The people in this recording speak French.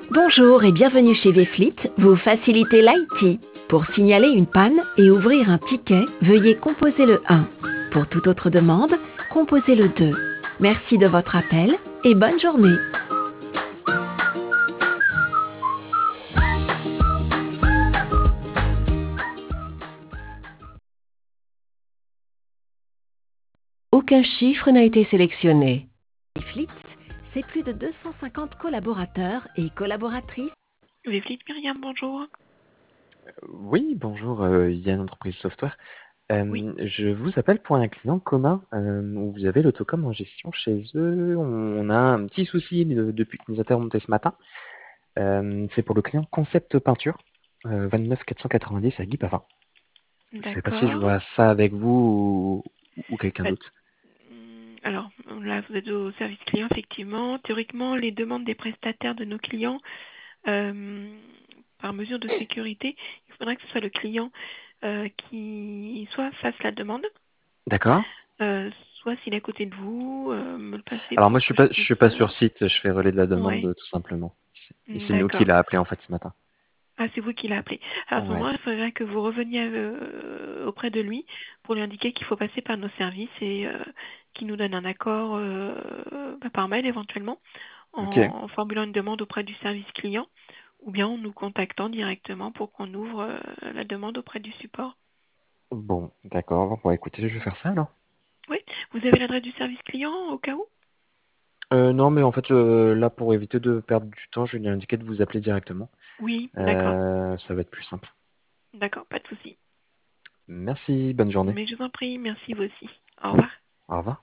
Bonjour et bienvenue chez Vflit, vous facilitez l'IT. Pour signaler une panne et ouvrir un ticket, veuillez composer le 1. Pour toute autre demande, composez le 2. Merci de votre appel et bonne journée. Aucun chiffre n'a été sélectionné. Vflit, c'est plus de 250 collaborateurs et collaboratrices. Vflit, Myriam, bonjour. Oui, bonjour, Yann Entreprise Software. Oui. Je vous appelle pour un client commun où vous avez l'autocom en gestion chez eux. On a un petit souci depuis qu'il nous a été remonté ce matin. C'est pour le client Concept Peinture, 29 490 à Guy Pavin. Je ne sais pas si je D'accord. vois ça avec vous ou quelqu'un Bah, d'autre. Alors, là, vous êtes au service client, effectivement. Théoriquement, les demandes des prestataires de nos clients, euh, par mesure de sécurité, il faudrait que ce soit le client qui soit fasse la demande, D'accord. euh, soit s'il est à côté de vous, me le passer Alors pour moi que je je puisse... suis pas sur site, je fais relais de la Ouais, demande tout simplement. C'est nous qui d'accord. l'a appelé en fait ce matin. Ah, c'est vous qui l'a appelé. Alors, à ce Ouais. moment-là, il faudrait que vous reveniez auprès de lui pour lui indiquer qu'il faut passer par nos services et qu'il nous donne un accord par mail éventuellement Ok. en formulant une demande auprès du service client ou bien en nous contactant directement pour qu'on ouvre la demande auprès du support. Bon, d'accord. Bon, écoutez, je vais faire ça alors. Oui, vous avez l'adresse du service client au cas où? Non, mais en fait, là, pour éviter de perdre du temps, je vais lui indiquer de vous appeler directement. Oui, d'accord. Ça va être plus simple. D'accord, pas de souci. Merci, bonne journée. Mais je vous en prie, merci vous aussi. Au revoir. Au revoir.